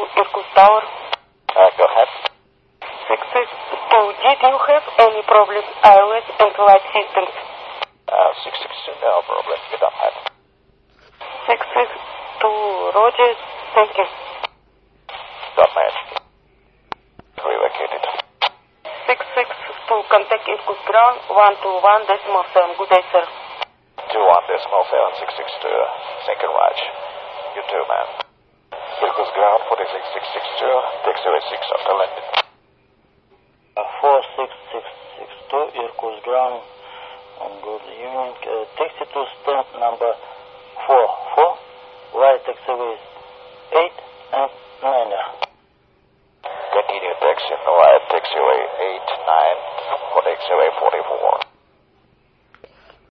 Irkutsk Tower. Go ahead. 662G, do you have any problems iOS and light systems? 662, no problem. We don't have. 662, Roger. Thank you. Don't mind. Relocated. 662, contact Irkutsk Ground 121.7. Good day, sir. 21.7, 662. Thank you, Raj. You too, man. Irkutsk Ground 46662. Taxiway 6 after landing. 46662, Irkutsk Ground. Good evening. Taxi to stand number 44. Right taxiways 8 and 9. Continue taxi right taxiway 8, 9 for taxiway 44.